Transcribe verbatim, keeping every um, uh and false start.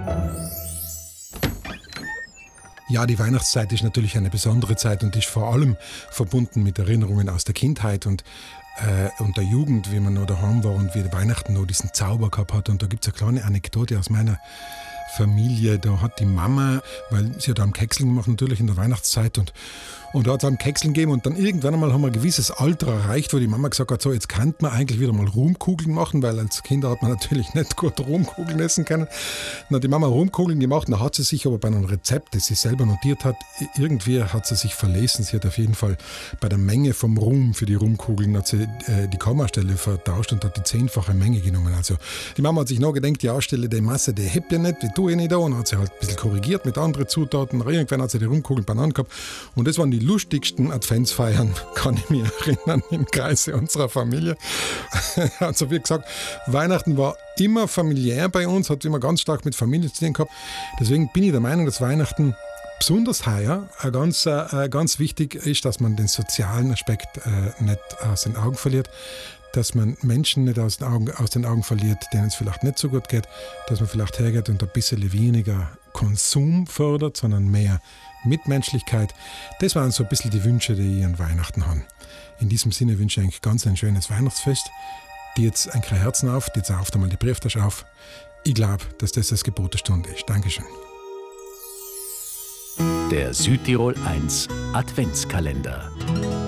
Ja, die Weihnachtszeit ist natürlich eine besondere Zeit und ist vor allem verbunden mit Erinnerungen aus der Kindheit und, äh, und der Jugend, wie man noch daheim war und wie Weihnachten noch diesen Zauber gehabt hat. Und da gibt es eine kleine Anekdote aus meiner Familie. Da hat die Mama, weil sie hat am Kekseln gemacht natürlich in der Weihnachtszeit und, und da hat es am Kekseln gegeben und dann irgendwann einmal haben wir ein gewisses Alter erreicht, wo die Mama gesagt hat, so jetzt kann man eigentlich wieder mal Rumkugeln machen, weil als Kinder hat man natürlich nicht gut Rumkugeln essen können. Dann hat die Mama Rumkugeln gemacht, dann hat sie sich aber bei einem Rezept, das sie selber notiert hat, irgendwie hat sie sich verlesen. Sie hat auf jeden Fall bei der Menge vom Rum für die Rumkugeln hat sie äh, die Kommastelle vertauscht und hat die zehnfache Menge genommen. Also die Mama hat sich noch gedacht, die Ausstelle, die Masse, die hebt ja nicht, die tue ich nicht da, und hat sie halt ein bisschen korrigiert mit anderen Zutaten. Irgendwann hat sie die Rumkugeln beieinander gehabt und das waren die lustigsten Adventsfeiern, kann ich mich erinnern, im Kreise unserer Familie. Also wie gesagt, Weihnachten war immer familiär bei uns, hat immer ganz stark mit Familie zu tun gehabt. Deswegen bin ich der Meinung, dass Weihnachten besonders heuer äh, ganz, äh, ganz wichtig ist, dass man den sozialen Aspekt äh, nicht aus den Augen verliert, dass man Menschen nicht aus den, Augen, aus den Augen verliert, denen es vielleicht nicht so gut geht, dass man vielleicht hergeht und ein bisschen weniger Konsum fördert, sondern mehr Mitmenschlichkeit. Das waren so ein bisschen die Wünsche, die ich an Weihnachten habe. In diesem Sinne wünsche ich eigentlich ganz ein schönes Weihnachtsfest. Die jetzt ein Herzen auf, die jetzt auf einmal die Brieftasche auf. Ich glaube, dass das das Gebot der Stunde ist. Dankeschön. Der Südtirol eins Adventskalender.